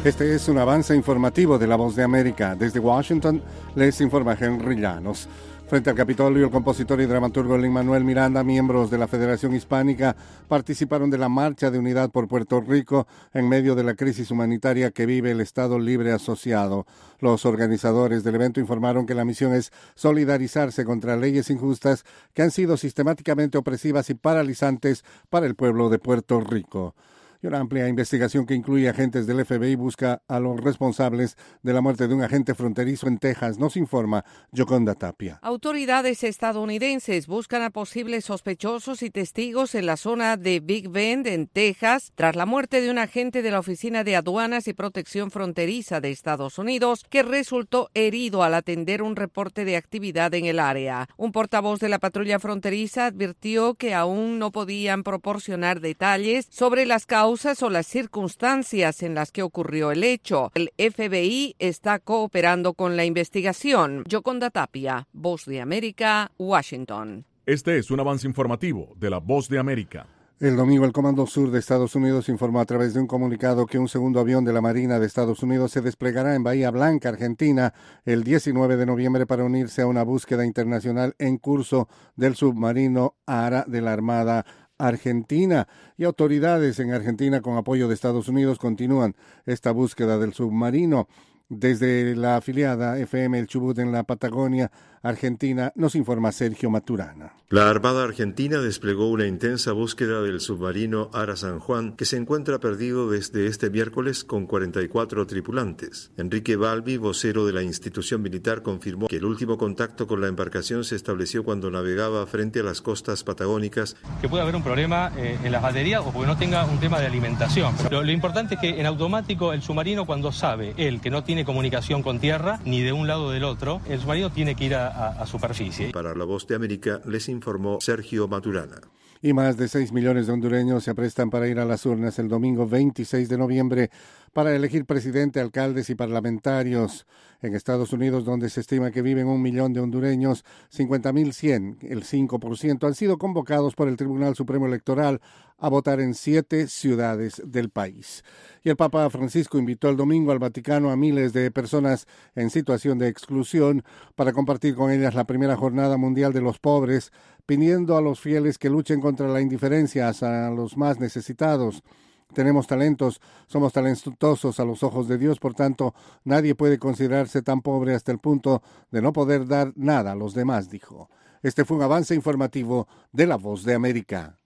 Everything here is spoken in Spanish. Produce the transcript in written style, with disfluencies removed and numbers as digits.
Este es un avance informativo de La Voz de América. Desde Washington les informa Henry Llanos. Frente al Capitolio, el compositor y dramaturgo Lin-Manuel Miranda, miembros de la Federación Hispánica, participaron de la Marcha de Unidad por Puerto Rico en medio de la crisis humanitaria que vive el Estado Libre Asociado. Los organizadores del evento informaron que la misión es solidarizarse contra leyes injustas que han sido sistemáticamente opresivas y paralizantes para el pueblo de Puerto Rico. Y una amplia investigación que incluye agentes del FBI busca a los responsables de la muerte de un agente fronterizo en Texas. Nos informa Yoconda Tapia. Autoridades estadounidenses buscan a posibles sospechosos y testigos en la zona de Big Bend, en Texas, tras la muerte de un agente de la Oficina de Aduanas y Protección Fronteriza de Estados Unidos que resultó herido al atender un reporte de actividad en el área. Un portavoz de la patrulla fronteriza advirtió que aún no podían proporcionar detalles sobre las causas o las circunstancias en las que ocurrió el hecho. El FBI está cooperando con la investigación. Yoconda Tapia, Voz de América, Washington. Este es un avance informativo de la Voz de América. El domingo, el Comando Sur de Estados Unidos informó a través de un comunicado que un segundo avión de la Marina de Estados Unidos se desplegará en Bahía Blanca, Argentina, el 19 de noviembre para unirse a una búsqueda internacional en curso del submarino Ara de la Armada Argentina. Y autoridades en Argentina, con apoyo de Estados Unidos, continúan esta búsqueda del submarino. Desde la afiliada FM El Chubut en la Patagonia, Argentina, nos informa Sergio Maturana. La Armada Argentina desplegó una intensa búsqueda del submarino Ara San Juan, que se encuentra perdido desde este miércoles con 44 tripulantes. Enrique Balbi, vocero de la institución militar, confirmó que el último contacto con la embarcación se estableció cuando navegaba frente a las costas patagónicas. Que puede haber un problema en las baterías o porque no tenga un tema de alimentación. Pero lo importante es que en automático el submarino, cuando sabe él que no tiene comunicación con tierra, ni de un lado o del otro, el submarino tiene que ir a superficie. Para La Voz de América les informó Sergio Maturana. Y más de 6 millones de hondureños se aprestan para ir a las urnas el domingo 26 de noviembre para elegir presidente, alcaldes y parlamentarios. En Estados Unidos, donde se estima que viven 1 millón de hondureños, 50.100, el 5%, han sido convocados por el Tribunal Supremo Electoral a votar en 7 ciudades del país. Y el Papa Francisco invitó el domingo al Vaticano a miles de personas en situación de exclusión para compartir con ellas la primera jornada mundial de los pobres, pidiendo a los fieles que luchen contra la indiferencia hacia los más necesitados. Tenemos talentos, somos talentosos a los ojos de Dios, por tanto, nadie puede considerarse tan pobre hasta el punto de no poder dar nada a los demás, dijo. Este fue un avance informativo de La Voz de América.